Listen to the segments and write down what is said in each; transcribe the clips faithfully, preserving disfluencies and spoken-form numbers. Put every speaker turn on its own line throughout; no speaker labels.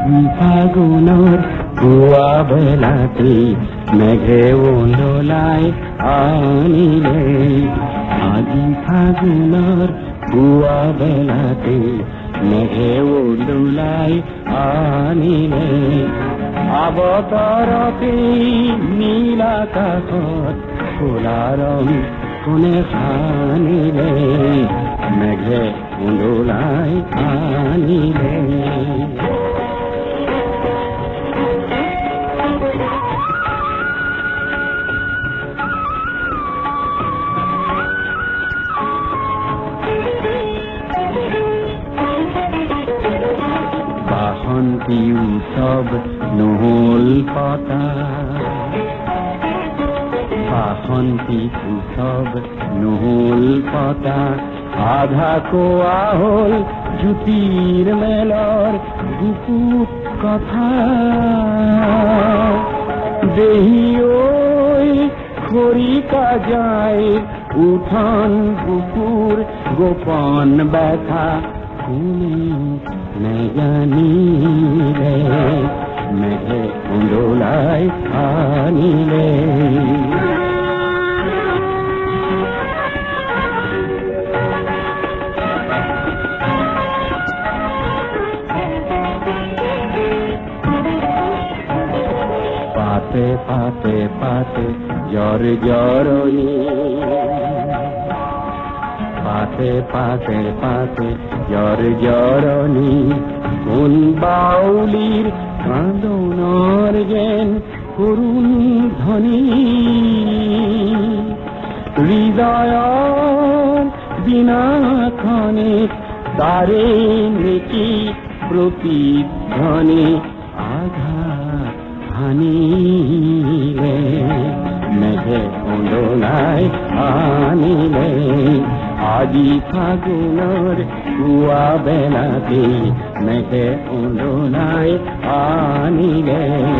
আজি ফাগুনৰ পুৱা বেলাতে মেঘে ওন্দলাই আনিলে আজি ফাগুনৰ পুৱা বেলাতে মেঘে ওন্দলাই আনিলে আবতৰতে নীল আকাশত ক'লা ৰং কোনে সানিলে মেঘে ওন্দলাই আনিলে বাসন্তী উৎসৱ নহ'ল পতা বাসন্তী উৎসৱ নহ'ল পতা আধা কোৱা হ'ল জ্যোতিৰ মেলৰ বুকুত কথা দেহি ঐ খৰিকা যায় উঠন বুকুৰ গোপন ব্যথা কোনেও নেজানিলে মেঘে ওন্দলাই আনিলে পাতে পাতে পাতে জ্বৰ জ্বৰণী পাতে পাতে পাতে জ্বৰ জ্বৰণী কোন বাউলীৰ কান্দোনৰ যেন করুণ ধ্বনি হৃদয়ৰ বিনাখনে তাৰে নেকি প্ৰতিধ্বনি আঘাত হানিলে মেঘে ওন্দলাই আনিলে আজি ফাগুনৰ পুৱা বেলাতে মেঘে ওন্দলাই আনিলে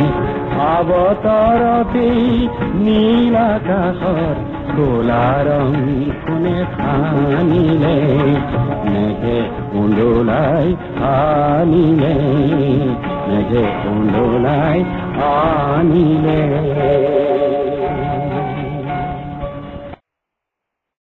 অৱতৰতে নীল আকাশৰ ক'লা ৰং কোনে সানিলে মেঘে ওন্দলাই আনিলে মেঘে ওন্দলাই আনিলে